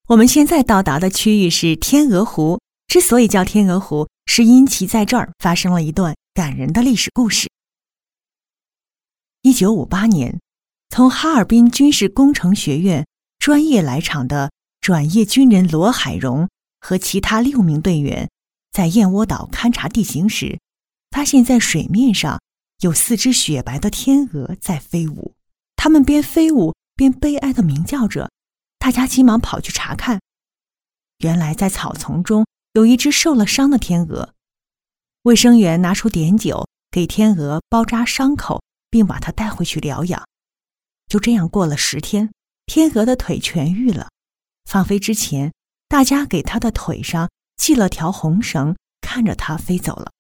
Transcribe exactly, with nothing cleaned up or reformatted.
我们现在到达的区域是天鹅湖，之所以叫天鹅湖，是因其在这儿发生了一段感人的历史故事。一九五八年，从哈尔滨军事工程学院专业来场的转业军人罗海荣和其他六名队员在燕窝岛勘察地形时，发现在水面上有四只雪白的天鹅在飞舞，它们边飞舞边悲哀地鸣叫着。大家急忙跑去查看，原来在草丛中有一只受了伤的天鹅。卫生员拿出碘酒给天鹅包扎伤口，并把它带回去疗养。就这样过了十天，天鹅的腿痊愈了。放飞之前，大家给它的腿上系了条红绳，看着它飞走了。